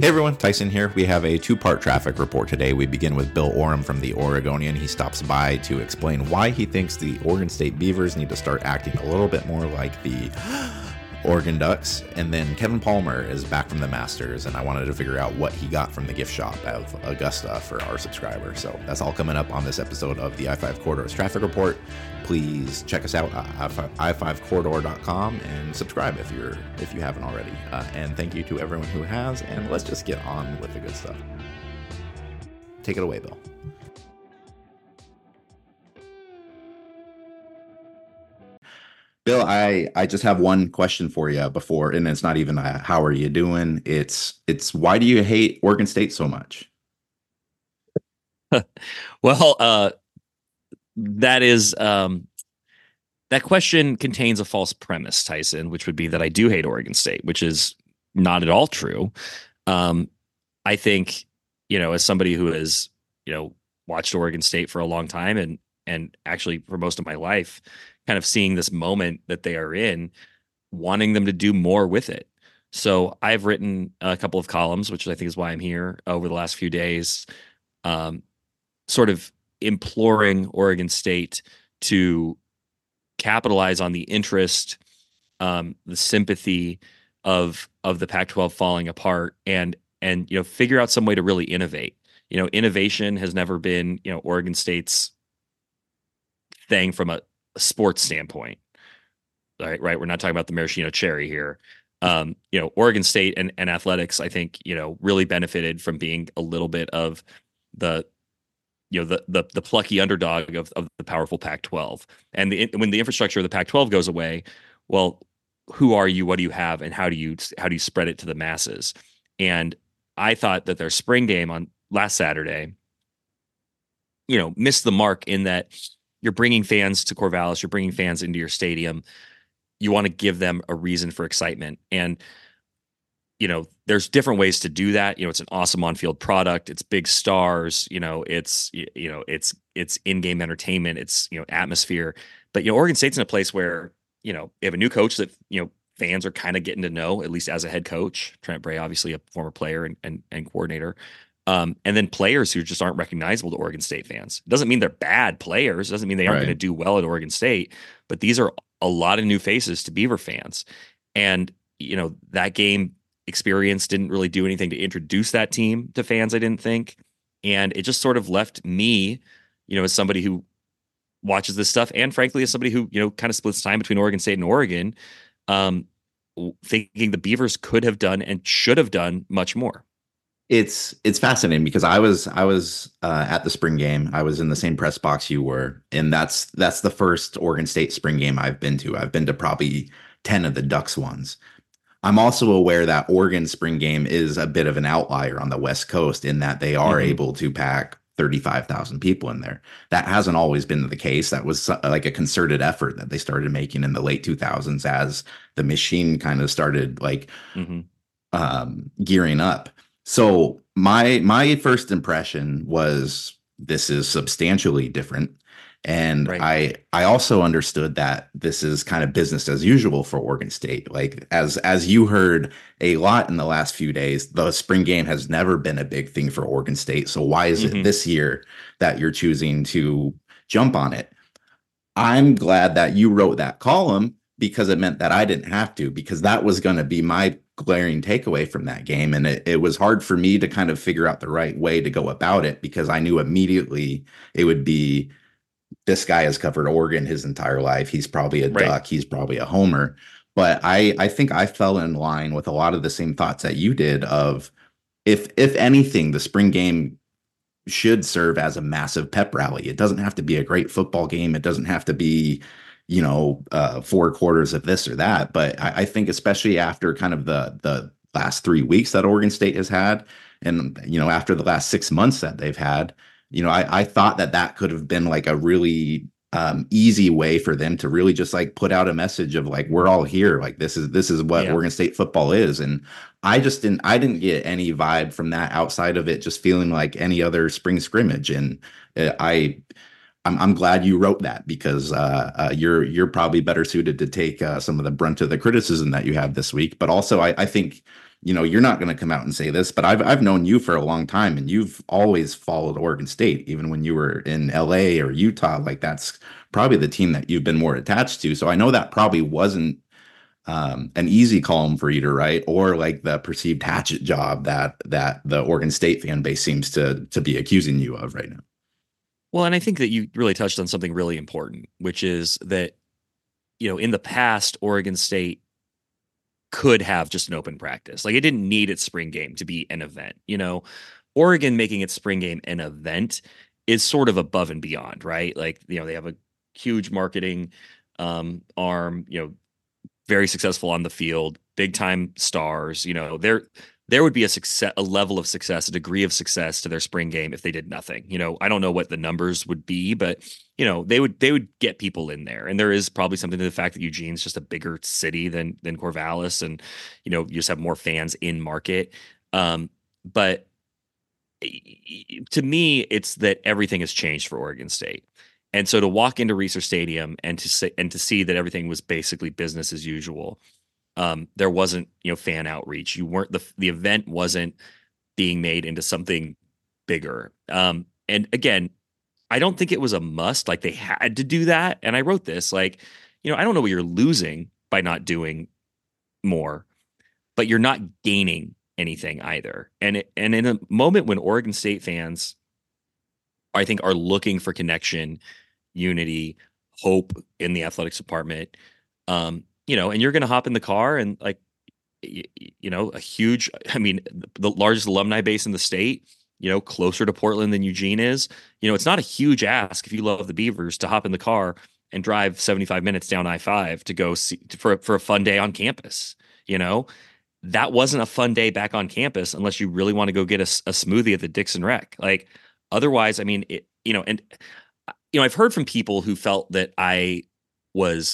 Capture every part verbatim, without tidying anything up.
Hey everyone, Tyson here. We have a two-part traffic report today. We begin with Bill Oram from the Oregonian. He stops by to explain why he thinks the Oregon State Beavers need to start acting a little bit more like the Oregon Ducks. And then Kevin Palmer is back from the Masters, and I wanted to figure out what he got from the gift shop of Augusta for our subscribers. So that's all coming up on this episode of the I five Corridors Traffic Report. Please check us out at i five corridor dot com and subscribe if you're if you haven't already. Uh, and thank you to everyone who has. And let's just get on with the good stuff. Take it away, Bill. Bill, I, I just have one question for you before, and it's not even a, how are you doing? It's it's why do you hate Oregon State so much? well, uh, that is um, that question contains a false premise, Tyson, which would be that I do hate Oregon State, which is not at all true. Um, I think, you know, as somebody who has, you know, watched Oregon State for a long time and and actually for most of my life, kind of seeing this moment that they are in, wanting them to do more with it. So I've written a couple of columns, which I think is why I'm here over the last few days, um, sort of imploring Oregon State to capitalize on the interest, um, the sympathy of of the Pac twelve falling apart, and and you know figure out some way to really innovate. You know, innovation has never been you know Oregon State's thing from a, a sports standpoint. Right, right. We're not talking about the maraschino cherry here. Um, you know, Oregon State and, and athletics, I think, you know, really benefited from being a little bit of the you know, the the the plucky underdog of, of the powerful Pac twelve. And the, when the infrastructure of the Pac twelve goes away, well, who are you? What do you have? And how do you how do you spread it to the masses? And I thought that their spring game on last Saturday, you know, missed the mark in that you're bringing fans to Corvallis, you're bringing fans into your stadium. You want to give them a reason for excitement. And you know, there's different ways to do that. You know, it's an awesome on-field product. It's big stars. You know, it's you know, it's it's in-game entertainment. It's you know, atmosphere. But you know, Oregon State's in a place where you know they have a new coach that you know fans are kind of getting to know, at least as a head coach. Trent Bray, obviously a former player and and, and coordinator, um, and then players who just aren't recognizable to Oregon State fans. It doesn't mean they're bad players. It doesn't mean they aren't right. going to do well at Oregon State. But these are a lot of new faces to Beaver fans, and you know that game experience didn't really do anything to introduce that team to fans, I didn't think. And it just sort of left me, you know, as somebody who watches this stuff, and frankly, as somebody who, you know, kind of splits time between Oregon State and Oregon, um, thinking the Beavers could have done and should have done much more. It's it's fascinating because I was I was uh, at the spring game. I was in the same press box you were, and that's that's the first Oregon State spring game I've been to. I've been to probably ten of the Ducks ones. I'm also aware that Oregon spring game is a bit of an outlier on the West Coast in that they are mm-hmm. able to pack thirty-five thousand people in there. That hasn't always been the case. That was like a concerted effort that they started making in the late two thousands as the machine kind of started like mm-hmm. um, gearing up. So my my first impression was this is substantially different. And right. I I also understood that this is kind of business as usual for Oregon State. Like as as you heard a lot in the last few days, the spring game has never been a big thing for Oregon State. So why is mm-hmm. it this year that you're choosing to jump on it? I'm glad that you wrote that column because it meant that I didn't have to, because that was going to be my glaring takeaway from that game. And it, it was hard for me to kind of figure out the right way to go about it because I knew immediately it would be, this guy has covered Oregon his entire life. He's probably a right. Duck. He's probably a homer. But I, I think I fell in line with a lot of the same thoughts that you did of if, if anything, the spring game should serve as a massive pep rally. It doesn't have to be a great football game. It doesn't have to be, you know, uh, four quarters of this or that. But I, I think especially after kind of the, the last three weeks that Oregon State has had, and, you know, after the last six months that they've had, you know, I, I thought that that could have been like a really um, easy way for them to really just like put out a message of like, we're all here. Like, this is this is what yeah. Oregon State football is. And I just didn't I didn't get any vibe from that outside of it just feeling like any other spring scrimmage. And uh, I I'm, I'm glad you wrote that because uh, uh, you're you're probably better suited to take uh, some of the brunt of the criticism that you have this week. But also, I, I think you know, you're not going to come out and say this, but I've I've known you for a long time, and you've always followed Oregon State, even when you were in L A or Utah. Like that's probably the team that you've been more attached to. So I know that probably wasn't um, an easy column for you to write, or like the perceived hatchet job that that the Oregon State fan base seems to to be accusing you of right now. Well, and I think that you really touched on something really important, which is that, you know, in the past, Oregon State could have just an open practice. Like it didn't need its spring game to be an event. You know, Oregon making its spring game an event is sort of above and beyond, right? Like, you know, they have a huge marketing um, arm, you know, very successful on the field, big time stars. You know, there there would be a success, a level of success, a degree of success to their spring game if they did nothing. You know, I don't know what the numbers would be, but you know, they would they would get people in there. And there is probably something to the fact that Eugene's just a bigger city than than Corvallis, and you know, you just have more fans in market. Um, but to me, it's that everything has changed for Oregon State. And so to walk into Reser Stadium and to say and to see that everything was basically business as usual, um, there wasn't, you know, fan outreach. You weren't the the event wasn't being made into something bigger. Um, and again, I don't think it was a must. Like they had to do that. And I wrote this like, you know, I don't know what you're losing by not doing more, but you're not gaining anything either. And it, and in a moment when Oregon State fans, I think, are looking for connection, unity, hope in the athletics department, um, you know, and you're going to hop in the car and like, y- you know, a huge, I mean, the largest alumni base in the state, you know, closer to Portland than Eugene is, you know, it's not a huge ask if you love the Beavers to hop in the car and drive seventy-five minutes down I five to go see for, for a fun day on campus. You know, that wasn't a fun day back on campus unless you really want to go get a, a smoothie at the Dixon Rec. Like otherwise, I mean, it, you know, and, you know, I've heard from people who felt that I was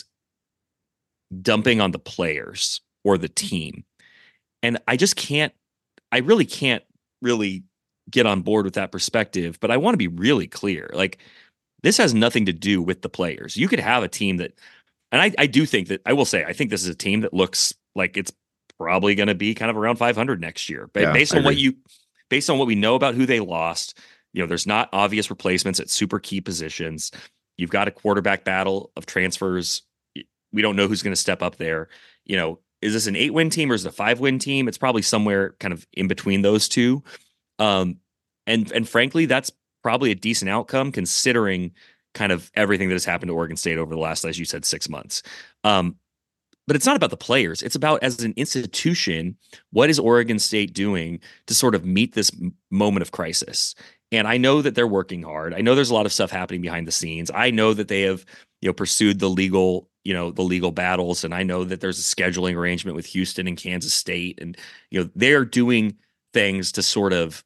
dumping on the players or the team. And I just can't, I really can't really get on board with that perspective. But I want to be really clear. Like, this has nothing to do with the players. You could have a team that, and I, I do think that, I will say, I think this is a team that looks like it's probably going to be kind of around five hundred next year. But Yeah, based I on what agree. you, based on what we know about who they lost, you know, there's not obvious replacements at super key positions. You've got a quarterback battle of transfers. We don't know who's going to step up there. You know, is this an eight win team or is it a five win team? It's probably somewhere kind of in between those two. Um, and and frankly, that's probably a decent outcome considering kind of everything that has happened to Oregon State over the last, as you said, six months. Um, but it's not about the players. It's about, as an institution, what is Oregon State doing to sort of meet this m- moment of crisis? And I know that they're working hard. I know there's a lot of stuff happening behind the scenes. I know that they have, you know, pursued the legal, you know, the legal battles, and I know that there's a scheduling arrangement with Houston and Kansas State, and you know, they're doing things to sort of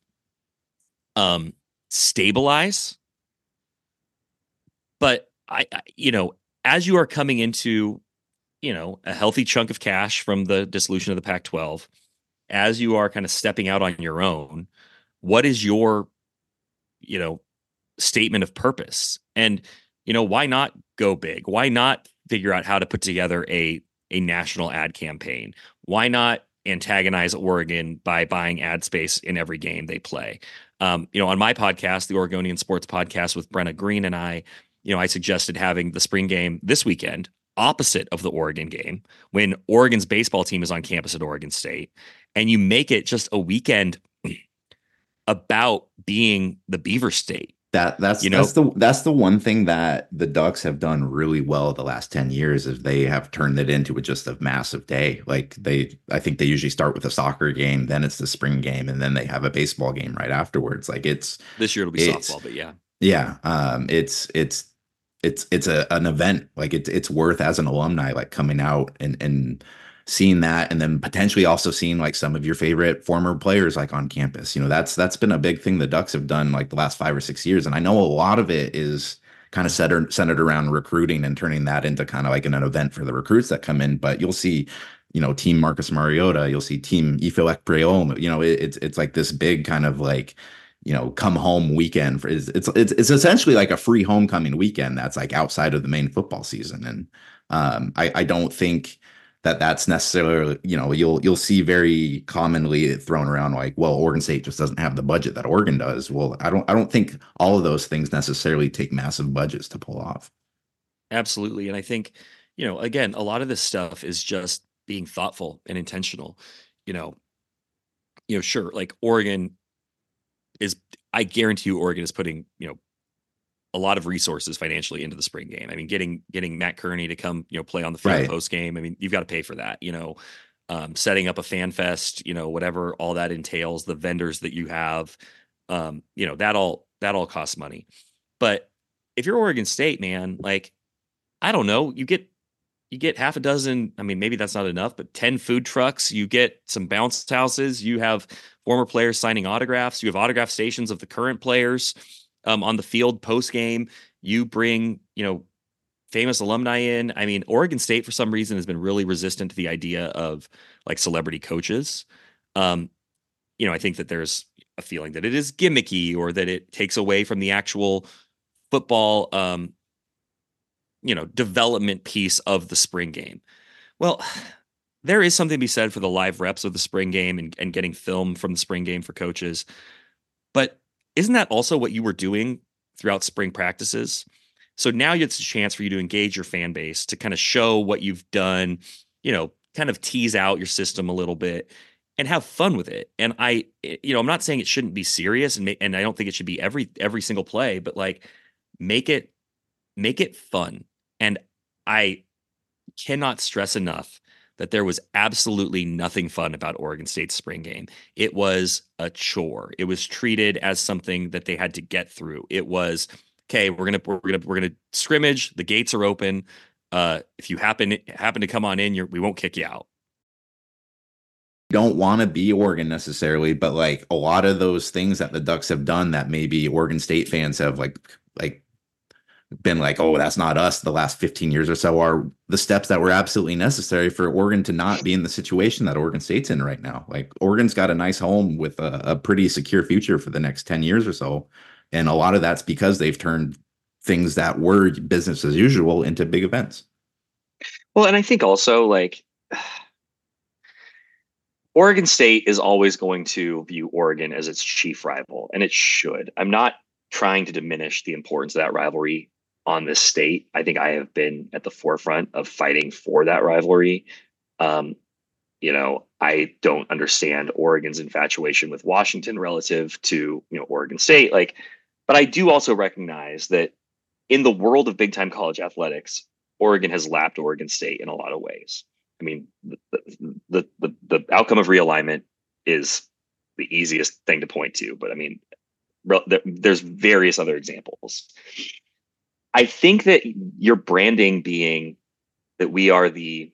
um, stabilize. But I, I, you know, as you are coming into, you know, a healthy chunk of cash from the dissolution of the Pac twelve, as you are kind of stepping out on your own, what is your, you know, statement of purpose? And, you know, why not go big? Why not figure out how to put together a a national ad campaign? Why not antagonize Oregon by buying ad space in every game they play? Um, you know, on my podcast, the Oregonian Sports Podcast with Brenna Green and I, you know, I suggested having the spring game this weekend opposite of the Oregon game when Oregon's baseball team is on campus at Oregon State, and you make it just a weekend about being the Beaver State. That that's You know, that's the that's the one thing that the Ducks have done really well the last ten years is they have turned it into a just a massive day. Like they I think they usually start with a soccer game, then it's the spring game, and then they have a baseball game right afterwards. Like it's this year it'll be it's softball, but yeah. yeah, um it's it's it's it's a an event. Like it's it's worth as an alumni like coming out and and seeing that, and then potentially also seeing like some of your favorite former players like on campus. You know, that's that's been a big thing the Ducks have done like the last five or six years. And I know a lot of it is kind of centered centered around recruiting and turning that into kind of like an, an event for the recruits that come in. But you'll see, you know, Team Marcus Mariota, you'll see Team Ifo Ekpreom. You know, it, it's it's like this big kind of like, you know, come home weekend for it's, it's it's it's essentially like a free homecoming weekend that's like outside of the main football season. And um I I don't think that that's necessarily, you know, you'll you'll see very commonly thrown around like, well, Oregon State just doesn't have the budget that Oregon does. Well, I don't I don't think all of those things necessarily take massive budgets to pull off. Absolutely. And I think, you know, again, a lot of this stuff is just being thoughtful and intentional. You know, you know, sure, like Oregon is, I guarantee you Oregon is putting, you know, a lot of resources financially into the spring game. I mean, getting getting Matt Kearney to come, you know, play on the field Right. post game. I mean, you've got to pay for that. You know, um, setting up a fan fest. You know, whatever all that entails, the vendors that you have. Um, you know, that all that all costs money. But if you're Oregon State, man, like I don't know, you get you get half a dozen. I mean, maybe that's not enough, but ten food trucks. You get some bounce houses. You have former players signing autographs. You have autograph stations of the current players um, on the field post game. You bring, you know, famous alumni in. I mean, Oregon State for some reason has been really resistant to the idea of like celebrity coaches. Um, you know, I think that there's a feeling that it is gimmicky or that it takes away from the actual football, um, you know, development piece of the spring game. Well, there is something to be said for the live reps of the spring game and, and getting film from the spring game for coaches. But isn't that also what you were doing throughout spring practices? So now it's a chance for you to engage your fan base, to kind of show what you've done, you know, kind of tease out your system a little bit and have fun with it. And I, you know, I'm not saying it shouldn't be serious and, and I don't think it should be every, every single play, but like make it, make it fun. And I cannot stress enough that there was absolutely nothing fun about Oregon State's spring game. It was a chore. It was treated as something that they had to get through. It was, okay, we're gonna we're gonna we're gonna scrimmage. The gates are open. Uh, if you happen happen to come on in, you're, we won't kick you out. Don't want to be Oregon necessarily, but like a lot of those things that the Ducks have done that maybe Oregon State fans have like like been like, oh, that's not us the last fifteen years or so, are the steps that were absolutely necessary for Oregon to not be in the situation that Oregon State's in right now. Like Oregon's got a nice home with a, a pretty secure future for the next ten years or so. And a lot of that's because they've turned things that were business as usual into big events. Well, and I think also like Oregon State is always going to view Oregon as its chief rival, and it should. I'm not trying to diminish the importance of that rivalry on this state. I think I have been at the forefront of fighting for that rivalry. Um, you know, I don't understand Oregon's infatuation with Washington relative to, you know, Oregon State. Like, but I do also recognize that in the world of big time college athletics, Oregon has lapped Oregon State in a lot of ways. I mean, the the the, the outcome of realignment is the easiest thing to point to, but I mean, there's various other examples. I think that your branding being that we are the,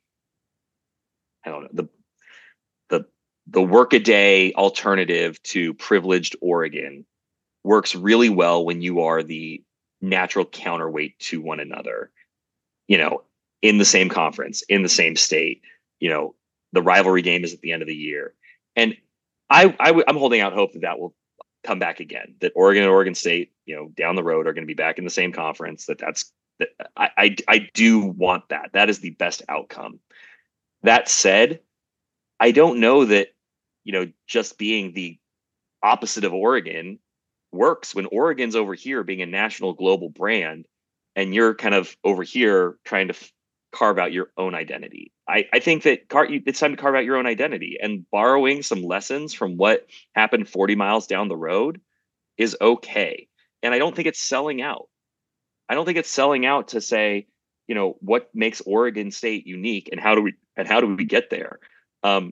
I don't know, the the the workaday alternative to privileged Oregon works really well when you are the natural counterweight to one another, you know, in the same conference, in the same state. You know, the rivalry game is at the end of the year. And I, I I'm holding out hope that that will come back again, that Oregon and Oregon State, you know, down the road are going to be back in the same conference, that that's, that I, I, I do want that. That is the best outcome. That said, I don't know that, you know, just being the opposite of Oregon works when Oregon's over here being a national global brand and you're kind of over here trying to f- carve out your own identity. I, I think that car, it's time to carve out your own identity, and borrowing some lessons from what happened forty miles down the road is okay. And I don't think it's selling out. I don't think it's selling out to say, you know, what makes Oregon State unique and how do we, and how do we get there? Um,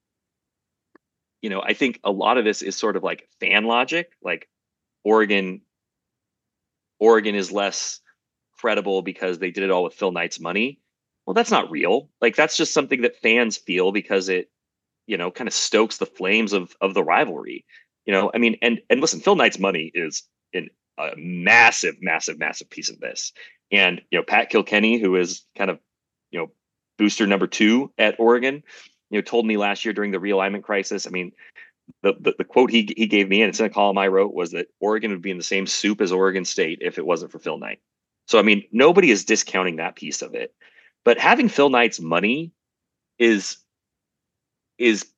you know, I think a lot of this is sort of like fan logic, like Oregon, Oregon is less credible because they did it all with Phil Knight's money. Well, that's not real. Like, that's just something that fans feel because it, you know, kind of stokes the flames of of the rivalry. You know, I mean, and and listen, Phil Knight's money is in a massive, massive, massive piece of this. And, you know, Pat Kilkenny, who is kind of, you know, booster number two at Oregon, you know, told me last year during the realignment crisis. I mean, the the, the quote he he gave me, and it's in a column I wrote, was that Oregon would be in the same soup as Oregon State if it wasn't for Phil Knight. So, I mean, nobody is discounting that piece of it. But having Phil Knight's money is is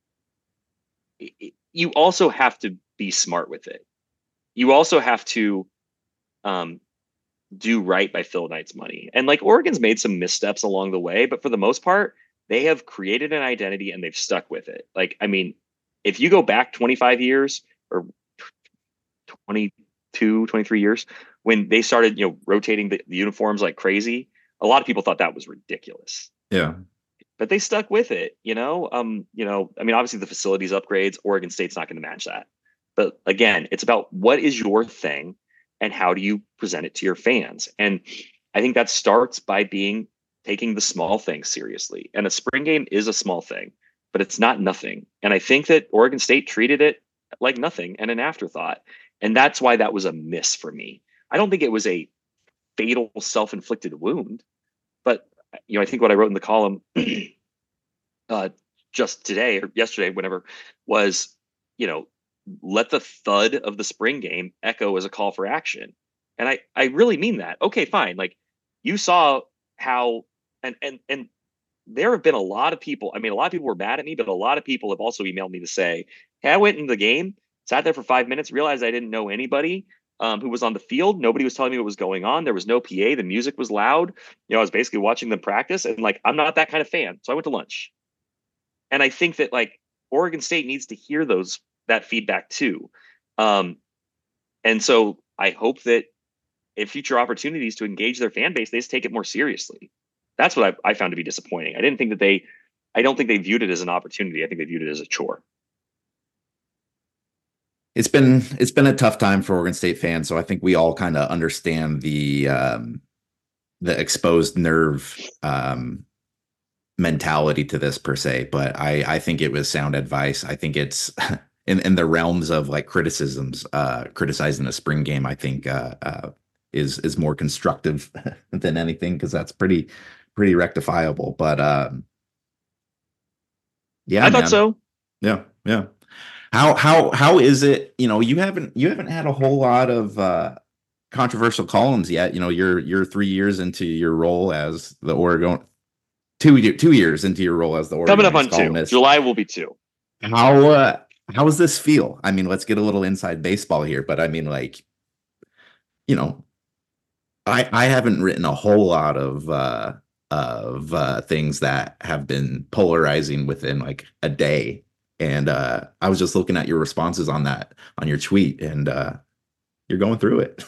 you also have to be smart with it. You also have to um, do right by Phil Knight's money. And like Oregon's made some missteps along the way, but for the most part, they have created an identity and they've stuck with it. Like, I mean, if you go back twenty-five years or twenty-two, twenty-three years, when they started, you know, rotating the, the uniforms like crazy, a lot of people thought that was ridiculous. Yeah. But they stuck with it, you know. Um, you know, I mean, obviously the facilities upgrades, Oregon State's not going to match that. But again, it's about what is your thing and how do you present it to your fans. And I think that starts by being taking the small things seriously. And a spring game is a small thing, but it's not nothing. And I think that Oregon State treated it like nothing and an afterthought. And that's why that was a miss for me. I don't think it was a fatal self-inflicted wound, but you know, I think what I wrote in the column uh, just today or yesterday, whenever, was, you know, let the thud of the spring game echo as a call for action. And I, I really mean that. Okay, fine. Like you saw how, and, and, and there have been a lot of people. I mean, a lot of people were mad at me, but a lot of people have also emailed me to say, hey, I went into the game, sat there for five minutes, realized I didn't know anybody um, who was on the field. Nobody was telling me what was going on. There was no P A. The music was loud. You know, I was basically watching them practice and like, I'm not that kind of fan. So I went to lunch. And I think that like Oregon State needs to hear those, that feedback too. Um, and so I hope that in future opportunities to engage their fan base, they just take it more seriously. That's what I, I found to be disappointing. I didn't think that they, I don't think they viewed it as an opportunity. I think they viewed it as a chore. It's been, it's been a tough time for Oregon State fans. So I think we all kind of understand the, um, the exposed nerve, um, mentality to this per se, but I, I think it was sound advice. I think it's in, in the realms of like criticisms, uh, criticizing a spring game, I think, uh, uh, is, is more constructive than anything. Cause that's pretty, pretty rectifiable, but, um, yeah, I thought man. so. Yeah. Yeah. How, how, how is it, you know, you haven't, you haven't had a whole lot of, uh, controversial columns yet. You know, you're, you're three years into your role as the Oregon, two, two years into your role as the Oregon Coming up on two. columnist. July will be two. How, uh, how does this feel? I mean, let's get a little inside baseball here, but I mean, like, you know, I, I haven't written a whole lot of, uh, of, uh, things that have been polarizing within like a day. And, uh, I was just looking at your responses on that, on your tweet, and, uh, you're going through it.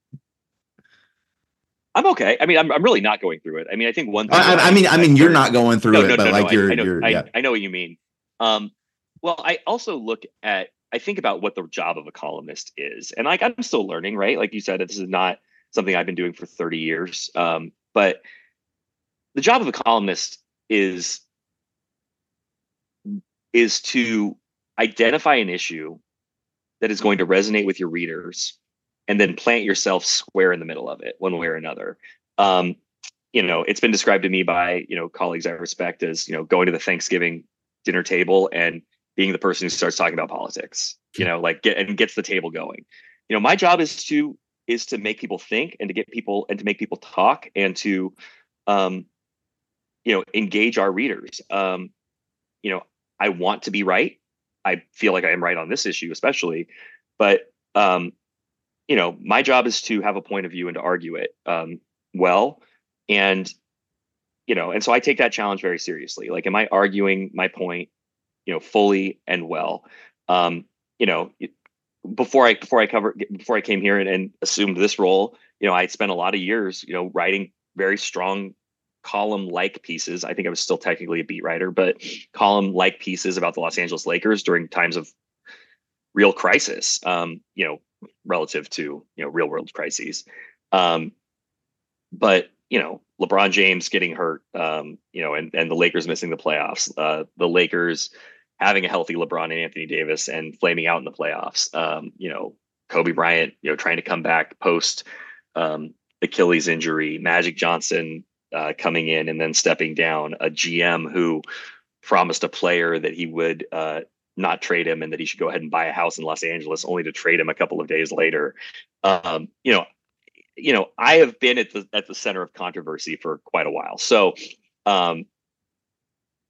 I'm okay. I mean, I'm I'm really not going through it. I mean, I think one thing. I, I mean, I mean, you're not going through no, it, no, but no, like no, you're, I, I know, you're, I, yeah. I know what you mean. Um, well, I also look at, I think about what the job of a columnist is, and like I'm still learning, right? Like you said, this is not something I've been doing for thirty years. Um, but the job of a columnist is is to identify an issue that is going to resonate with your readers, and then plant yourself square in the middle of it, one way or another. Um, you know, it's been described to me by, you know, colleagues I respect as, you know, going to the Thanksgiving dinner table and being the person who starts talking about politics, you know, like get and gets the table going. You know, my job is to is to make people think and to get people and to make people talk and to, um, you know, engage our readers. Um, you know, I want to be right. I feel like I am right on this issue, especially, but um, you know, my job is to have a point of view and to argue it um, well. And, you know, and so I take that challenge very seriously. Like, am I arguing my point, you know, fully and well? Um, you know, before I, before I cover, before I came here and, and assumed this role, you know, I spent a lot of years, you know, writing very strong column-like pieces. I think I was still technically a beat writer, but column-like pieces about the Los Angeles Lakers during times of real crisis, um, you know, relative to, you know, real world crises. Um, but, you know, LeBron James getting hurt, um, you know, and, and the Lakers missing the playoffs, uh, the Lakers having a healthy LeBron and Anthony Davis and flaming out in the playoffs, um, you know, Kobe Bryant, you know, trying to come back post um, Achilles injury, Magic Johnson uh, coming in and then stepping down, a G M who promised a player that he would uh, not trade him and that he should go ahead and buy a house in Los Angeles, only to trade him a couple of days later. Um, you know, you know, I have been at the at the center of controversy for quite a while. So, um,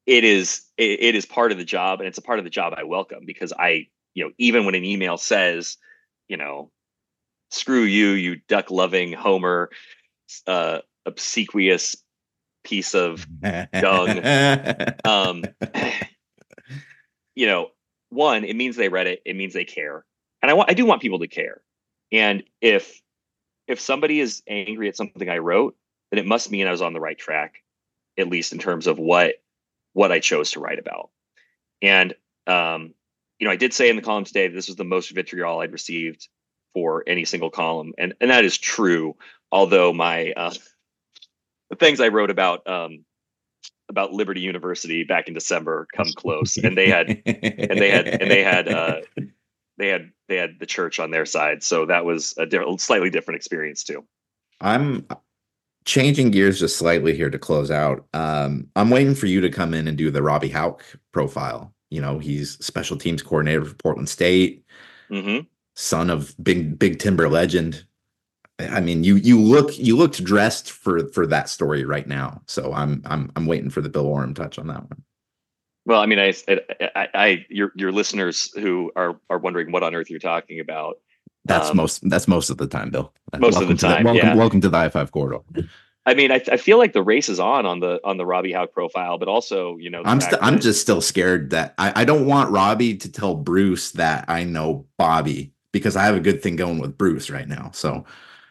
it is it, it is part of the job, and it's a part of the job I welcome, because I, you know, even when an email says, you know, screw you, you duck loving Homer, uh, obsequious piece of dung. Um, you know, one, it means they read it. It means they care, and I want I do want people to care. And if if somebody is angry at something I wrote, then it must mean I was on the right track, at least in terms of what what I chose to write about. And um, you know, I did say in the column today that this was the most vitriol I'd received for any single column, and and that is true. Although my uh, the things I wrote about um, about Liberty University back in December come close, and they had and they had and they had uh, they had they had the church on their side, so that was a di- slightly different experience too. I'm changing gears just slightly here to close out. Um, I'm waiting for you to come in and do the Robbie Houck profile. You know, he's special teams coordinator for Portland State, Mm-hmm. son of big big Timber legend. I mean, you you look you looked dressed for for that story right now. So I'm I'm I'm waiting for the Bill Oram touch on that one. Well, I mean, I, I, I, your your listeners who are are wondering what on earth you're talking about. That's um, most that's most of the time, Bill. Most welcome of the time, to the, welcome yeah. welcome to the I five corridor. I mean, I, I feel like the race is on on the on the Robbie Houck profile, but also, you know, the I'm fact st- I'm that- just still scared that I, I don't want Robbie to tell Bruce that I know Bobby, because I have a good thing going with Bruce right now. So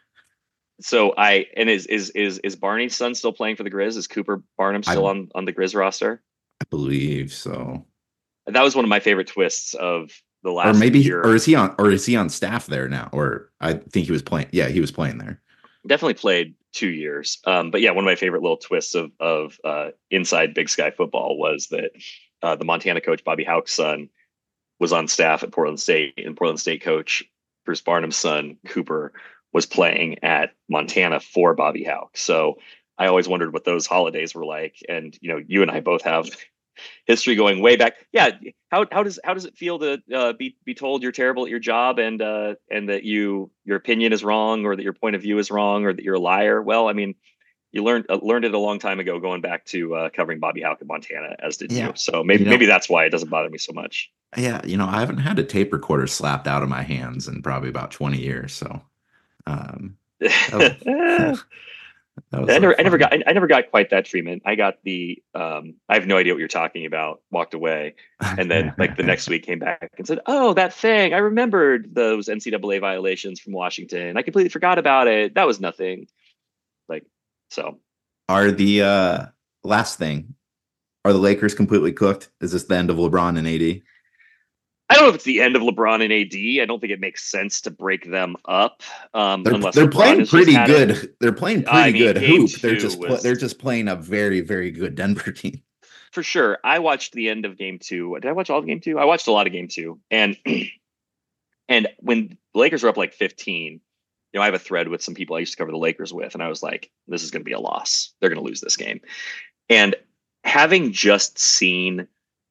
So I and is is is is Barney's son still playing for the Grizz? Is Cooper Barnum still I- on on the Grizz roster? I believe so. That was one of my favorite twists of the last Or maybe year. or is he on or is he on staff there now? Or I think he was playing. Yeah, he was playing there. Definitely played two years. Um, but yeah, one of my favorite little twists of of uh, inside Big Sky football was that uh, the Montana coach Bobby Houck's son was on staff at Portland State, and Portland State coach Bruce Barnum's son Cooper was playing at Montana for Bobby Houck. So I always wondered what those holidays were like. And you know, you and I both have history going way back. Yeah, how how does how does it feel to uh, be be told you're terrible at your job, and uh, and that you your opinion is wrong, or that your point of view is wrong, or that you're a liar? Well, I mean, you learned uh, learned it a long time ago, going back to uh, covering Bobby Houck in Montana, as did Yeah. you. So maybe You know- maybe that's why it doesn't bother me so much. Yeah, you know, I haven't had a tape recorder slapped out of my hands in probably about twenty years. So um that was, that was I never, like I never fun. got, I never got quite that treatment. I got the, um, I have no idea what you're talking about. Walked away, and then like the next week came back and said, "Oh, that thing! I remembered those N C double A violations from Washington. I completely forgot about it. That was nothing." Like, so Are the uh last thing, are the Lakers completely cooked? Is this the end of LeBron and A D? I don't know if it's the end of LeBron and A D. I don't think it makes sense to break them up. Um, They're, unless they're LeBron playing has just pretty had good. it. They're playing pretty I mean, good game hoop. They're two just pl- was- they're just playing a very very good Denver team. For sure. I watched the end of game two. Did I watch all of game two? I watched a lot of game two. And and when the Lakers were up like fifteen, you know, I have a thread with some people I used to cover the Lakers with, and I was like, this is going to be a loss. They're going to lose this game. And having just seen,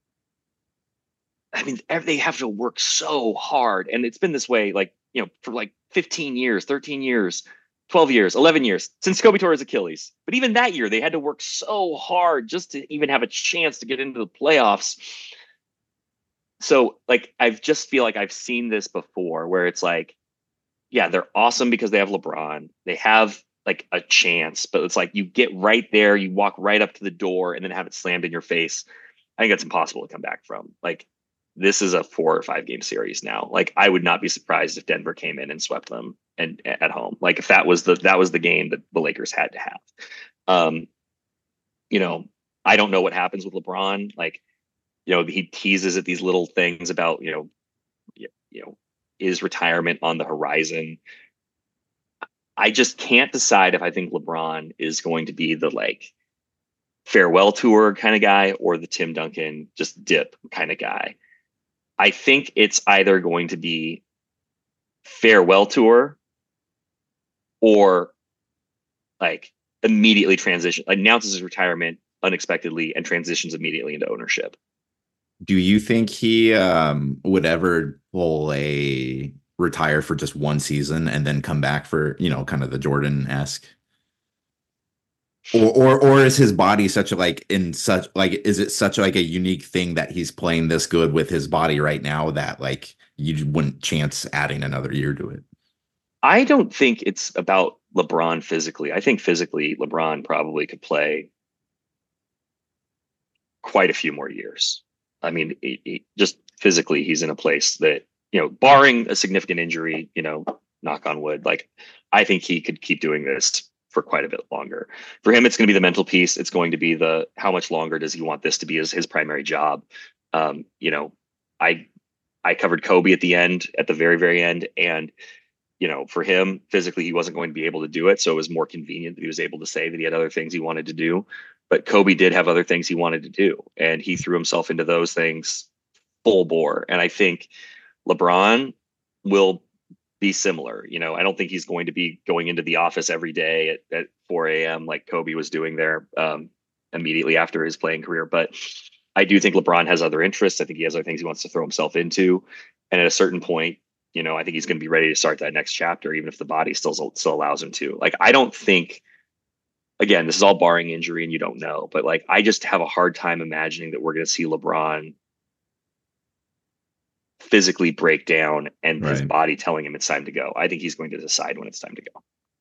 I mean, they have to work so hard. And it's been this way, like, you know, for like fifteen years, thirteen years, twelve years, eleven years, since Kobe tore his Achilles. But even that year, they had to work so hard just to even have a chance to get into the playoffs. So, like, I just feel like I've seen this before, where it's like, yeah, they're awesome because they have LeBron. They have like a chance, but it's like you get right there, you walk right up to the door, and then have it slammed in your face. I think that's impossible to come back from. Like, this is a four or five game series now. Like, I would not be surprised if Denver came in and swept them and at home. Like, if that was the that was the game that the Lakers had to have. Um, you know, I don't know what happens with LeBron. Like, you know, he teases at these little things about, you know, you, you know, is retirement on the horizon. I just can't decide if I think LeBron is going to be the like farewell tour kind of guy or the Tim Duncan just dip kind of guy. I think it's either going to be farewell tour or like immediately transition, announces his retirement unexpectedly and transitions immediately into ownership. Do you think he um, would ever pull a retire for just one season and then come back for, you know, kind of the Jordan-esque? Or, or or is his body such a like in such like is it such like a unique thing that he's playing this good with his body right now that like you wouldn't chance adding another year to it? I don't think it's about LeBron physically. I think physically LeBron probably could play quite a few more years. I mean, he, he, just physically, he's in a place that, you know, barring a significant injury, you know, knock on wood, like I think he could keep doing this for quite a bit longer. For him, it's going to be the mental piece. It's going to be the how much longer does he want this to be as his primary job? Um, you know, I I covered Kobe at the end, at the very, very end, and you know, for him physically, he wasn't going to be able to do it. So it was more convenient that he was able to say that he had other things he wanted to do. But Kobe did have other things he wanted to do, and he threw himself into those things full bore. And I think LeBron will be similar. You know, I don't think he's going to be going into the office every day at, at four a.m. like Kobe was doing there um, immediately after his playing career. But I do think LeBron has other interests. I think he has other things he wants to throw himself into. And at a certain point, you know, I think he's going to be ready to start that next chapter, even if the body still still allows him to. Like, I don't think, again, this is all barring injury and you don't know, but like, I just have a hard time imagining that we're going to see LeBron physically break down and right. his body telling him it's time to go. I think he's going to decide when it's time to go.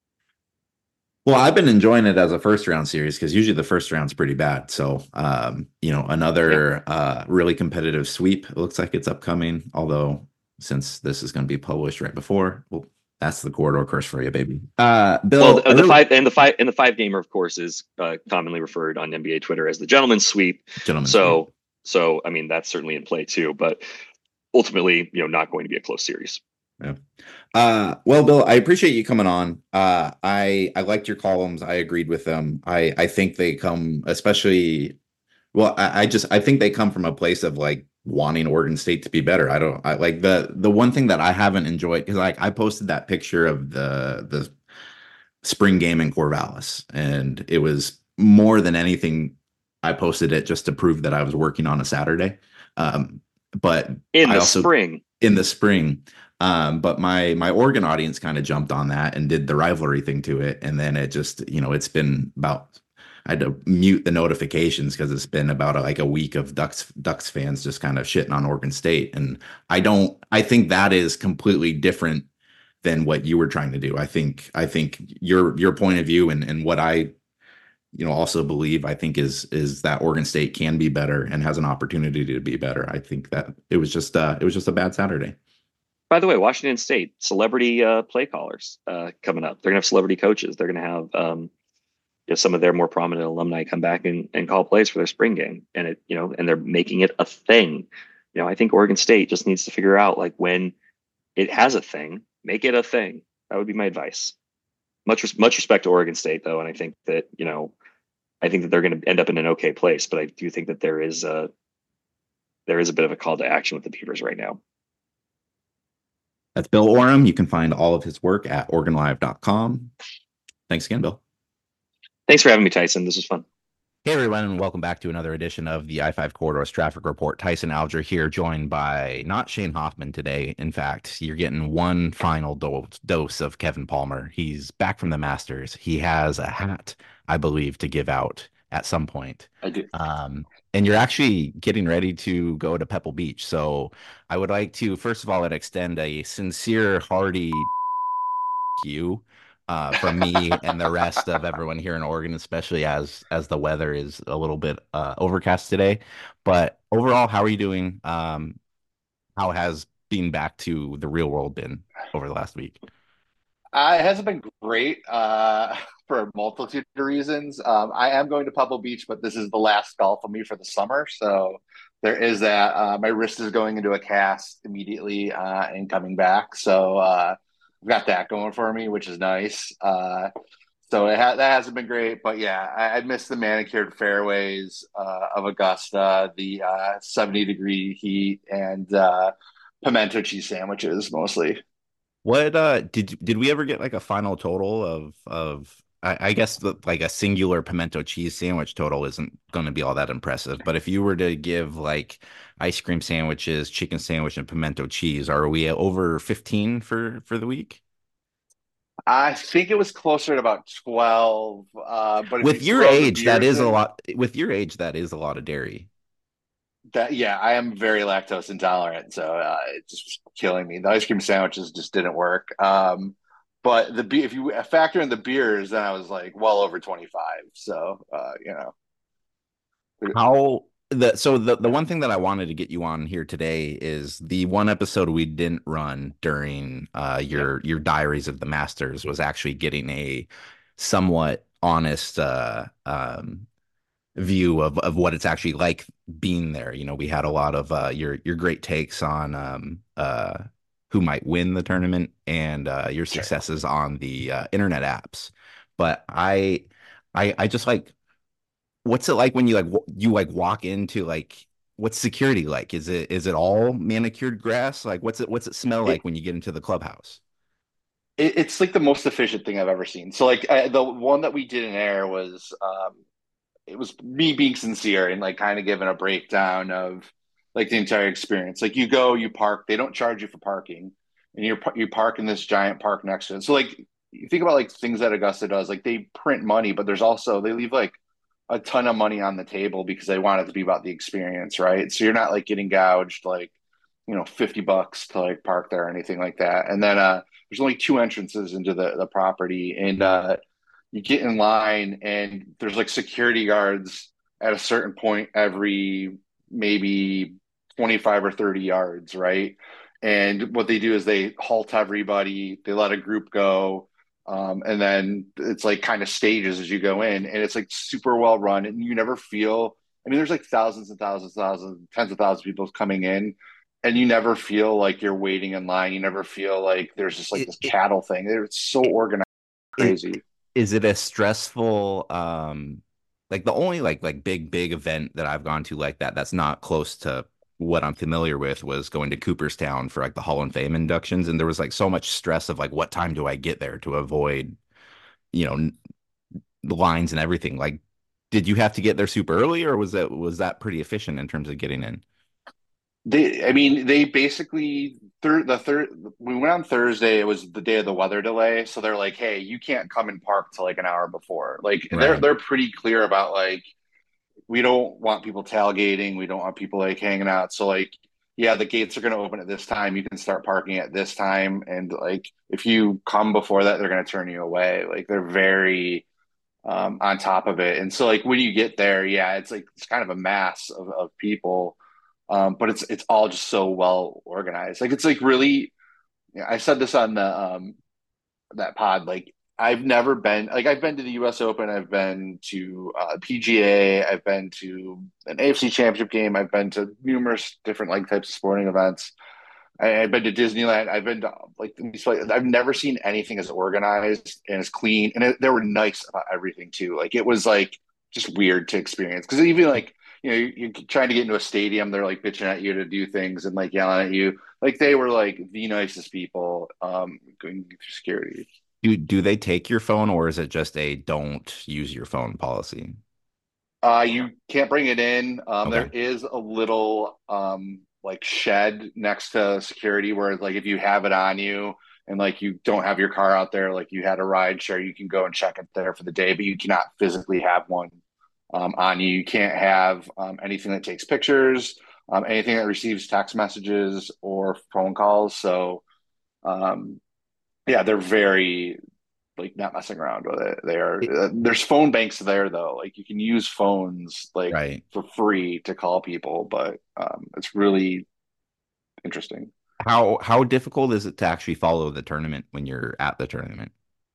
Well, I've been enjoying it as a first round series because usually the first round's pretty bad. So, um, you know, another yeah. uh, really competitive sweep. It looks like it's upcoming, although since this is going to be published right before, well, that's the corridor curse for you, baby. Uh, Bill, well, the, the five and the five and the five gamer, of course, is uh, commonly referred on N B A Twitter as the gentleman's sweep. Gentleman's so, sweep. so I mean, that's certainly in play too, but ultimately, you know, not going to be a close series. Yeah. Uh, well, Bill, I appreciate you coming on. Uh, I I liked your columns. I agreed with them. I I think they come, especially. Well, I, I just I think they come from a place of like wanting Oregon State to be better. I don't I like the the one thing that I haven't enjoyed because like I posted that picture of the the spring game in Corvallis, and it was more than anything. I posted it just to prove that I was working on a Saturday. Um, but in the I also, spring, in the spring. Um, but my my Oregon audience kind of jumped on that and did the rivalry thing to it, and then it just you know it's been about. I had to mute the notifications because it's been about a, like a week of Ducks Ducks fans just kind of shitting on Oregon State. And I don't I think that is completely different than what you were trying to do. I think I think your your point of view and, and what I you know also believe I think is is that Oregon State can be better and has an opportunity to be better. I think that it was just uh, it was just a bad Saturday. By the way, Washington State celebrity uh, play callers uh, coming up. They're gonna have celebrity coaches. They're gonna have um, you know, some of their more prominent alumni come back and, and call plays for their spring game. And it, you know, and they're making it a thing. You know, I think Oregon State just needs to figure out like when it has a thing, make it a thing. That would be my advice. Much, much respect to Oregon State though. And I think that, you know, I think that they're going to end up in an okay place, but I do think that there is a, there is a bit of a call to action with the Beavers right now. That's Bill Oram. You can find all of his work at Oregon Live dot com. Thanks again, Bill. Thanks for having me, Tyson. This was fun. Hey, everyone, and welcome back to another edition of the I five Corridors Traffic Report. Tyson Alger here, joined by not Shane Hoffman today. In fact, you're getting one final do- dose of Kevin Palmer. He's back from the Masters. He has a hat, I believe, to give out at some point. I do. Um, and you're actually getting ready to go to Pebble Beach. So I would like to, first of all, extend a sincere, hearty you. Uh, from me and the rest of everyone here in Oregon, especially as as the weather is a little bit uh, overcast today. But overall, how are you doing? Um, how has being back to the real world been over the last week? Uh, it hasn't been great uh, for a multitude of reasons. Um, I am going to Pebble Beach, but this is the last golf for me for the summer. So there is that. Uh, my wrist is going into a cast immediately uh, and coming back. So uh, I've got that going for me, which is nice. Uh, so it ha- that hasn't been great. But yeah, I, I missed the manicured fairways uh, of Augusta, the uh, seventy degree heat, and uh, pimento cheese sandwiches mostly. What uh did did we ever get like a final total of of I, I guess the, like a singular pimento cheese sandwich total isn't going to be all that impressive, but if you were to give like ice cream sandwiches, chicken sandwich, and pimento cheese, are we over fifteen for for the week? I think it was closer to about twelve. Uh, but if you With your throw the age, that beers is a in, lot. With your age, that is a lot of dairy. that yeah, I am very lactose intolerant, so uh, it just was killing me. The ice cream sandwiches just didn't work. Um, but the be if you factor in the beers, then I was like well over twenty-five. So uh, you know, How the so the the one thing that I wanted to get you on here today is the one episode we didn't run during uh yeah, your your Diaries of the Masters was actually getting a somewhat honest uh um view of of what it's actually like being there. You know, we had a lot of uh your your great takes on um uh who might win the tournament and uh your sure. successes on the uh, internet apps. But I I I just like what's it like when you like w- you like walk into like what's security like? Is it is it all manicured grass? Like what's it what's it smell It, like when you get into the clubhouse? it it's like the most efficient thing I've ever seen. So like I, the one that we did in air was um, it was me being sincere and like kind of giving a breakdown of like the entire experience. Like you go, you park, they don't charge you for parking, and you're you park in this giant park next to it. So like you think about like things that Augusta does, like they print money, but there's also they leave like a ton of money on the table because they want it to be about the experience, right? So you're not like getting gouged like you know fifty bucks to like park there or anything like that. And then uh there's only two entrances into the the property, and uh you get in line and there's like security guards at a certain point every maybe twenty-five or thirty yards, right? And what they do is they halt everybody, they let a group go, um, and then it's like kind of stages as you go in, and it's like super well run, and you never feel. I mean, there's like thousands and thousands, thousands, tens of thousands of people coming in, and you never feel like you're waiting in line. You never feel like there's just like It, this it, cattle thing. It's so organized, it crazy. is it a stressful um like the only like like big big event that I've gone to like that that's not close to what I'm familiar with was going to Cooperstown for like the Hall of Fame inductions, and there was like so much stress of like what time do I get there to avoid you know the lines and everything. Like, did you have to get there super early, or was that was that pretty efficient in terms of getting in? They, I mean, they basically thir the third we went on Thursday. It was the day of the weather delay, so they're like, "Hey, you can't come and park till like an hour before." Like they're Right. they're pretty clear about like we don't want people tailgating. We don't want people like hanging out. So like, yeah, the gates are going to open at this time. You can start parking at this time, and like if you come before that, they're going to turn you away. Like they're very um, on top of it. And so like when you get there, yeah, it's like it's kind of a mass of, of people, um, but it's it's all just so well organized. Like it's like really. I said this on the um, that pod. Like I've never been like I've been to the U S Open, I've been to uh, P G A, I've been to an A F C Championship game, I've been to numerous different like types of sporting events. I, I've been to Disneyland, I've been to like these places. I've never seen anything as organized and as clean, and it, they were nice about everything too. Like it was like just weird to experience because even like you know you're, you're trying to get into a stadium, they're like bitching at you to do things and like yelling at you. Like they were like the nicest people um, going through security. Do do they take your phone, or is it just a don't use your phone policy? Uh, you can't bring it in. Um, there Okay. is a little um, like shed next to security where like if you have it on you and like you don't have your car out there, like you had a ride share, you can go and check it there for the day, but you cannot physically have one um, on you. You can't have um, anything that takes pictures, um, anything that receives text messages or phone calls. So um, yeah, they're very like not messing around with it. They are It, uh, there's phone banks there though. Like you can use phones like right. for free to call people, but um, it's really interesting. How how difficult is it to actually follow the tournament when you're at the tournament?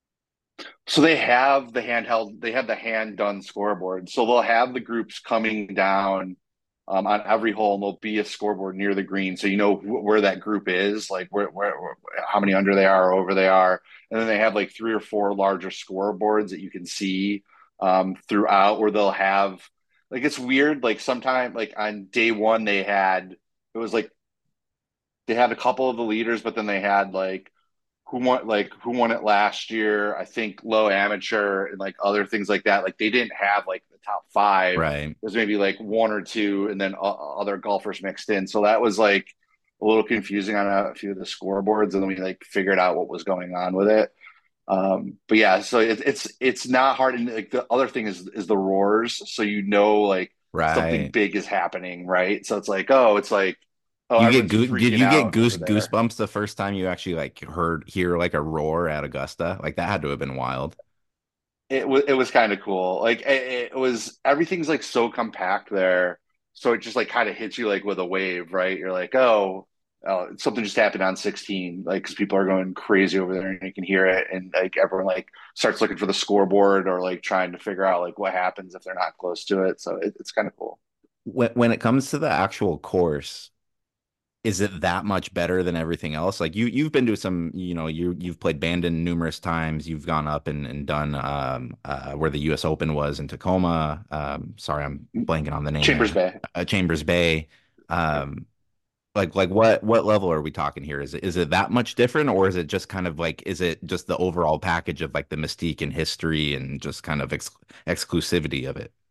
So they have the handheld, they have the hand done scoreboard. So they'll have the groups coming down um, on every hole, and there'll be a scoreboard near the green, so you know wh- where that group is, like where, where, where how many under they are, or over they are, and then they have like three or four larger scoreboards that you can see um, throughout, where they'll have like it's weird. Like sometime, like on day one, they had it was like they had a couple of the leaders, but then they had like who won like who won it last year. I think low amateur and like other things like that. Like they didn't have like the top five. Right. There's maybe like one or two, and then uh, other golfers mixed in. So that was like a little confusing on a few of the scoreboards, and then we like figured out what was going on with it. Um, but yeah, so it, it's it's not hard. And like the other thing is is the roars, so you know like something Right. big is happening, right? So it's like, oh, it's like, oh, You get everyone's goo did freaking you get out goose over there. goosebumps the first time you actually like heard hear like a roar at Augusta? Like that had to have been wild. It was it was kind of cool. Like it, it was everything's like so compact there, so it just like kind of hits you like with a wave, right? You're like, oh, oh, something just happened on sixteen, like because people are going crazy over there and you can hear it, and like everyone like starts looking for the scoreboard or like trying to figure out like what happens if they're not close to it. So it, it's kind of cool. When when it comes to the actual course, is it that much better than everything else? Like you you've been to some, you know, you you've played Bandon numerous times. You've gone up and, and done um uh where the U S Open was in Tacoma. Um sorry, I'm blanking on the name Chambers there. Bay. Uh, Chambers Bay. Yeah. Um like like what what level are we talking here? Is it is it that much different, or is it just kind of like, is it just the overall package of like the mystique and history and just kind of ex exclusivity of it?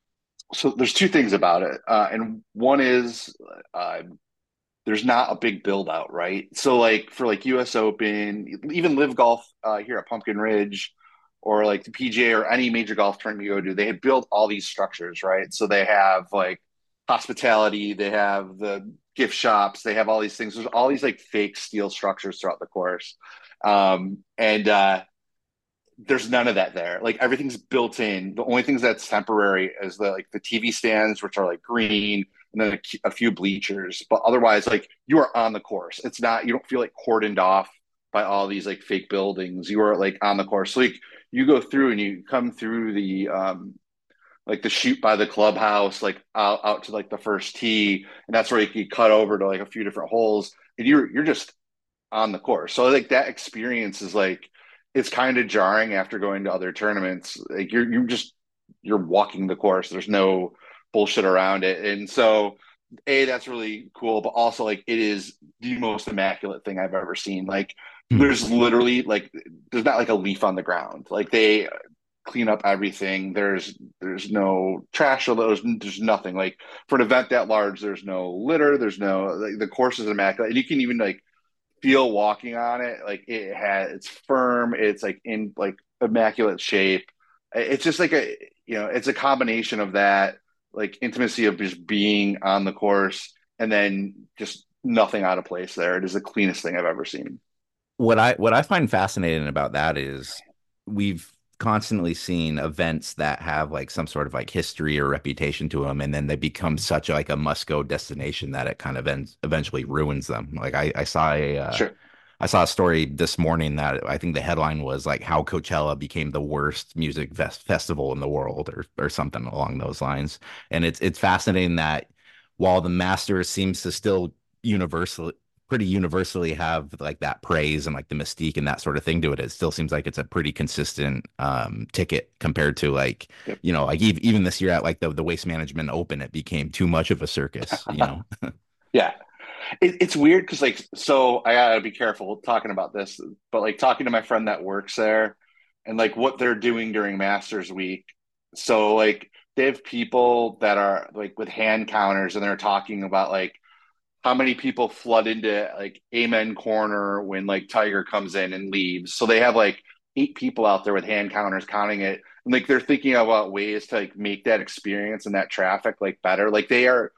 So there's two things about it, uh, and one is uh, there's not a big build out, right? So like for like U S Open, even Live Golf uh, here at Pumpkin Ridge, or like the P G A or any major golf tournament you go to, they have built all these structures, right? So they have like hospitality, they have the gift shops, they have all these things. There's all these like fake steel structures throughout the course, um, and uh, there's none of that there. Like everything's built in. The only things that's temporary is the like the T V stands, which are like green, and then a, a few bleachers. But otherwise, like you are on the course. It's not, you don't feel like cordoned off by all these like fake buildings. You are like on the course. So like you go through and you come through the um like the shoot by the clubhouse, like out, out to like the first tee, and that's where you can cut over to like a few different holes, and you're you're just on the course. So like that experience is like it's kind of jarring after going to other tournaments. Like you're you just you're walking the course. There's no bullshit around it. And so A, that's really cool, but also like it is the most immaculate thing I've ever seen. Like Hmm. there's literally like there's not like a leaf on the ground. Like they clean up everything. There's there's no trash or there's there's nothing. Like for an event that large, there's no litter, there's no like the course is immaculate. And you can even like feel walking on it like it has it's firm, it's like in like immaculate shape. It's just like a, you know, it's a combination of that like intimacy of just being on the course and then just nothing out of place there. It is the cleanest thing I've ever seen. What I what I find fascinating about that is we've constantly seen events that have like some sort of like history or reputation to them, and then they become such like a must-go destination that it kind of ends eventually ruins them. Like I, I saw a uh, Sure. I saw a story this morning that I think the headline was like how Coachella became the worst music fest festival in the world, or or something along those lines. And it's it's fascinating that while the Masters seems to still universally pretty universally have like that praise and like the mystique and that sort of thing to it, it still seems like it's a pretty consistent um ticket compared to like, Yep. you know, like ev- even this year at like the the Waste Management Open, it became too much of a circus, you know. Yeah. It, it's weird because like so I gotta be careful talking about this, but like talking to my friend that works there and like what they're doing during Masters Week. So like they have people that are like with hand counters and they're talking about like how many people flood into like Amen Corner when like Tiger comes in and leaves. So they have like eight people out there with hand counters counting it. And like they're thinking about ways to like make that experience and that traffic like better. Like they are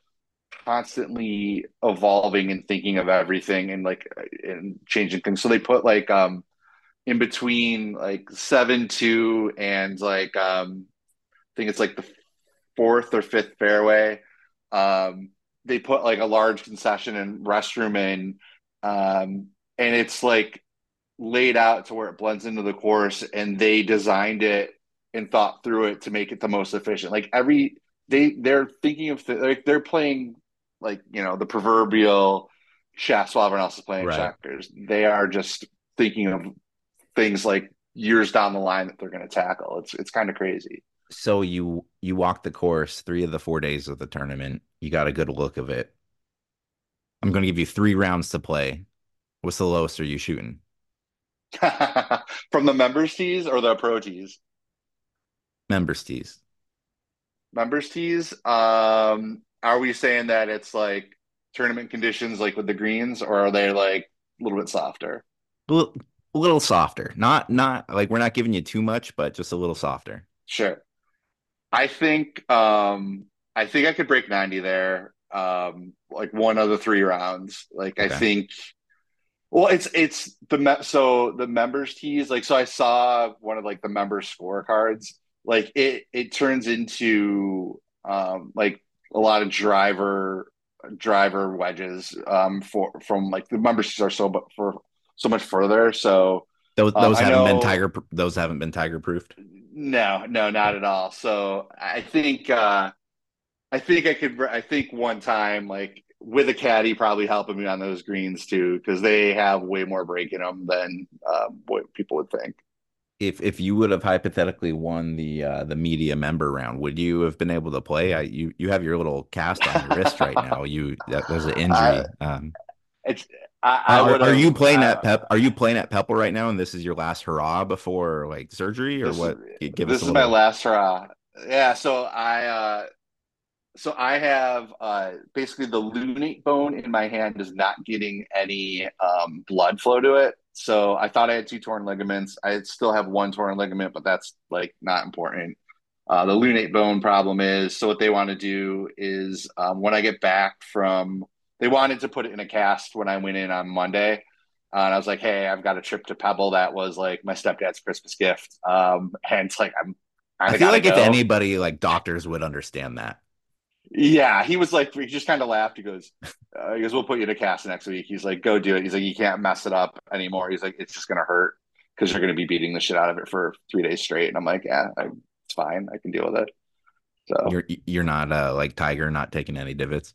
constantly evolving and thinking of everything and like and changing things. So they put like um in between like seven two and like um I think it's like the fourth or fifth fairway. Um they put like a large concession and restroom in, um and it's like laid out to where it blends into the course, and they designed it and thought through it to make it the most efficient. Like every they they're thinking of th- like they're playing like, you know, the proverbial chess while everyone else is playing Right. checkers. They are just thinking of things like years down the line that they're going to tackle. It's it's kind of crazy. So you you walked the course three of the four days of the tournament. You got a good look of it. I'm going to give you three rounds to play. What's the lowest are you shooting? From the members tees or the pro tees? Members tees. Members tees. Um, are we saying that it's like tournament conditions like with the greens, or are they like a little bit softer? Well, A little softer. Not not like we're not giving you too much, but just a little softer. Sure. I think um I think I could break ninety there. Um like one of the three rounds. Like I Okay. think well it's it's the me- so the members tees like so I saw one of like the members scorecards. Like it it turns into um like a lot of driver driver wedges um for from like the members tees are so but for so much further. So Those um those I haven't been know tiger those haven't been tiger proofed. no, no, not Okay. at all. So I think uh I think I could. I think one time, like with a caddy, probably helping me on those greens too, because they have way more break in them than um, what people would think. If if you would have hypothetically won the uh the media member round, would you have been able to play? I you you have your little cast on your wrist right now. You that, there's an I, injury. Um it's. I, I are would are have. you playing Uh, at Pep? Are you playing at Pepple right now and this is your last hurrah before like surgery or this what? Gi- Give us this a is my little. last hurrah. Yeah. So I. Uh, so I have uh, basically the lunate bone in my hand is not getting any um, blood flow to it. So I thought I had two torn ligaments. I still have one torn ligament, but that's like not important. Uh, the lunate bone problem is so what they want to do is um, when I get back from they wanted to put it in a cast when I went in on Monday. Uh, and I was like, hey, I've got a trip to Pebble. That was like my stepdad's Christmas gift. Um, and it's like I'm I kind of feel gotta like if go. anybody like doctors would understand that. Yeah, he was like, he just kind of laughed. He goes, uh, he goes, we'll put you in a cast next week. He's like, go do it. He's like, you can't mess it up anymore. He's like, it's just gonna hurt because you're gonna be beating the shit out of it for three days straight. And I'm like, yeah, I, it's fine. I can deal with it. So, You're you're not uh like Tiger, not taking any divots.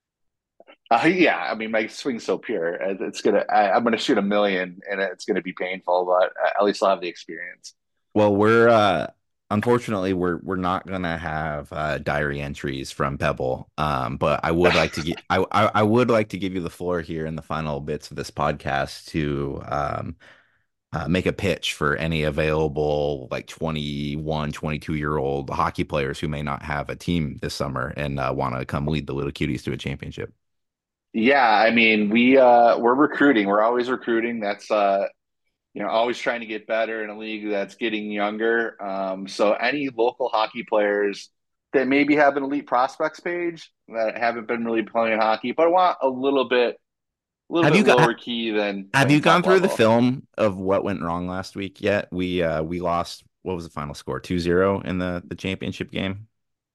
uh, yeah, I mean, my swing's so pure. It's gonna, I, I'm gonna shoot a million, and it's gonna be painful, but at least I'll have the experience. Well, we're uh unfortunately we're we're not gonna have uh diary entries from Pebble. Um, but I would like to get I, I I would like to give you the floor here in the final bits of this podcast to um uh, make a pitch for any available like twenty-one, twenty-two year old hockey players who may not have a team this summer and uh, want to come lead the Little Cuties to a championship. Yeah, I mean, we uh, we're recruiting. We're always recruiting. That's uh, you know, always trying to get better in a league that's getting younger. Um, so any local hockey players that maybe have an elite prospects page that haven't been really playing hockey, but want a little bit, a little Have bit you got lower key than have you playing gone top through the level. film of what went wrong last week yet? We uh we lost what was the final score? Two zero in the the championship game.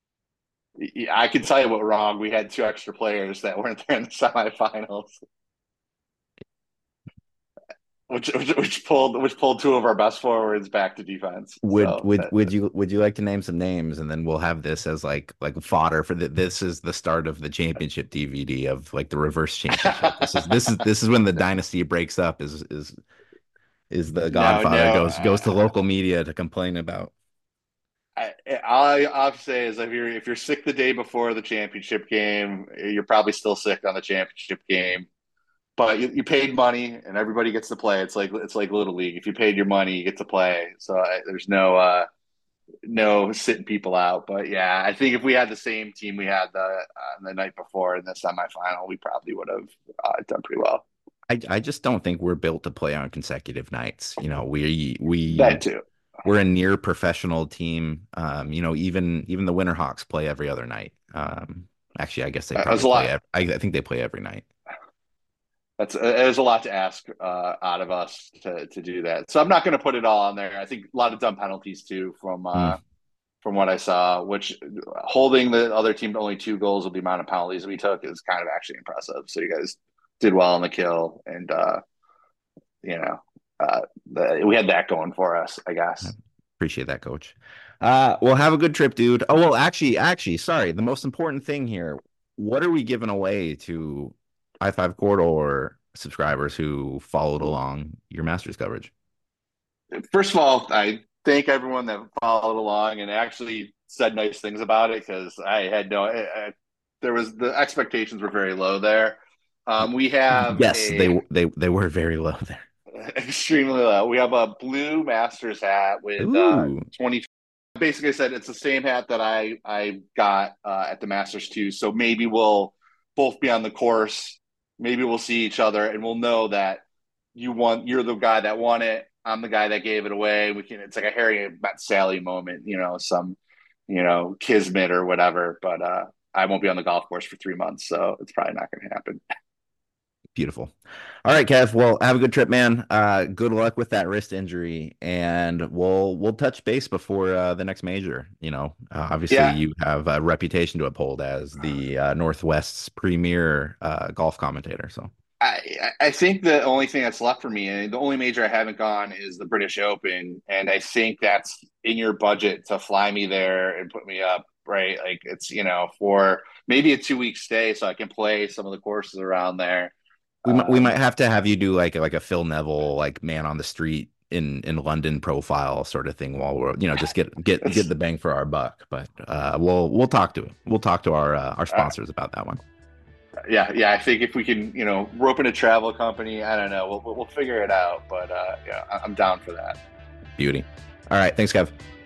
I can tell you what wrong. We had two extra players that weren't there in the semifinals, which which, which pulled which pulled two of our best forwards back to defense. Would So would that, would you would you like to name some names and then we'll have this as like like fodder for the this is the start of the championship D V D of like the reverse championship. This is this is this is when the dynasty breaks up is is is the no, Godfather no. goes goes to I, local media to complain about. I, all I have to say is if you're if you're sick the day before the championship game, you're probably still sick on the championship game. But you, you paid money, and everybody gets to play. It's like it's like Little League. If you paid your money, you get to play. So I, there's no uh, no sitting people out. But yeah, I think if we had the same team we had the uh, the night before in the semifinal, we probably would have uh, done pretty well. I I just don't think we're built to play on consecutive nights. You know, we we That too. we're a near professional team. Um, you know, even even the Winterhawks play every other night. Um, actually, I guess they Uh, There's probably a play. lot. ev- I, I think they play every night. That's there's a lot to ask uh, out of us to to do that. So I'm not going to put it all on there. I think a lot of dumb penalties too from Mm, uh, from what I saw. Which holding the other team to only two goals with the amount of penalties we took is kind of actually impressive. So you guys did well on the kill, and uh, you know uh, the, we had that going for us, I guess. appreciate that, Coach. Uh, well, have a good trip, dude. Oh well, actually, actually, sorry. The most important thing here: what are we giving away to I five Corridor subscribers who followed along your Masters coverage? First of all, I thank everyone that followed along and actually said nice things about it because I had no. I, I, there was the expectations were very low there. Um, we have Yes, they a they they were very low there. extremely low. We have a blue Masters hat with uh, Ooh, twenty. Basically, I said it's the same hat that I I got uh, at the Masters too. So maybe we'll both be on the course. Maybe we'll see each other, and we'll know that you won, you're the guy that won it. I'm the guy that gave it away. We can, it's like a Harry Met Sally moment, you know, some, you know, kismet or whatever. But uh, I won't be on the golf course for three months, so it's probably not going to happen. Beautiful. All right, Kev. Well, have a good trip, man. Uh, good luck with that wrist injury, and we'll we'll touch base before uh, the next major. You know, uh, obviously Yeah. you have a reputation to uphold as the uh, Northwest's premier uh, golf commentator. So I, I think the only thing that's left for me, and the only major I haven't gone, is the British Open, and I think that's in your budget to fly me there and put me up, right? Like it's you know for maybe a two week stay, so I can play some of the courses around there. we might we Um, might have to have you do like like a Phil Neville like man on the street in in London profile sort of thing while we're you know just get get get the bang for our buck. But uh, we'll we'll talk to we'll talk to our uh, our uh, sponsors about that one. yeah, yeah. I think if we can, you know, rope in a travel company, I don't know, we'll we'll, we'll figure it out. But uh, yeah, I- I'm down for that. Beauty. All right. Thanks, Kev.